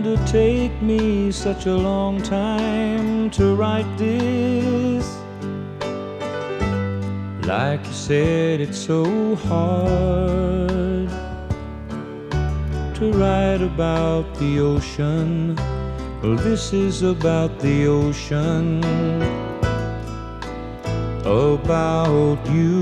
to take me such a long time to write this? Like you said, it's so hard to write about the ocean. Well, this is about the ocean, about you.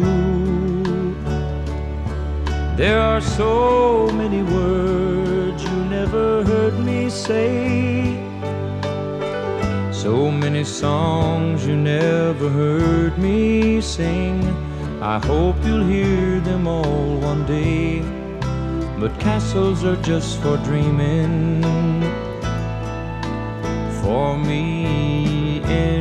There are so many words you never heard me say, so many songs you never heard me sing. I hope you'll hear them all one day, but castles are just for dreaming, for me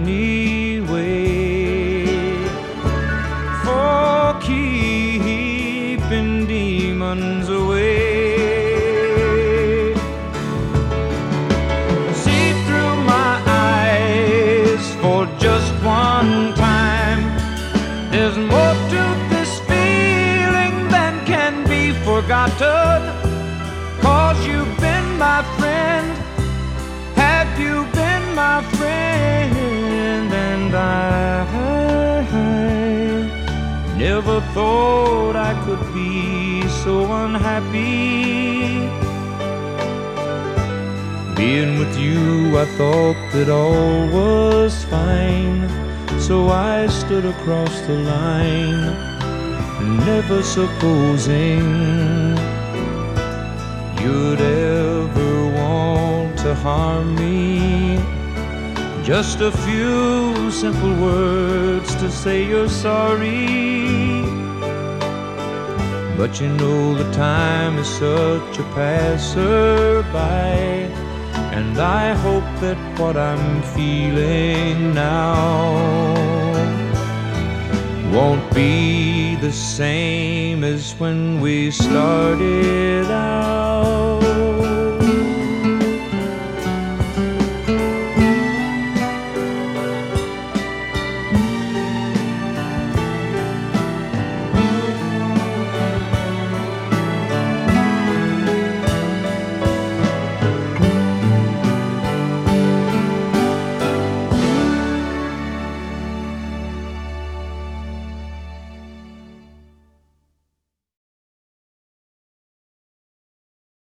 anyway, for keeping demons away. See through my eyes for just one time. There's more to this feeling than can be forgotten, 'cause you've been my friend. Have you been my friend? And I never thought I could be so unhappy. Being with you, I thought that all was fine, so I stood across the line, never supposing you'd ever want to harm me. Just a few simple words to say you're sorry, but you know the time is such a passerby, and I hope that what I'm feeling now won't be the same as when we started out.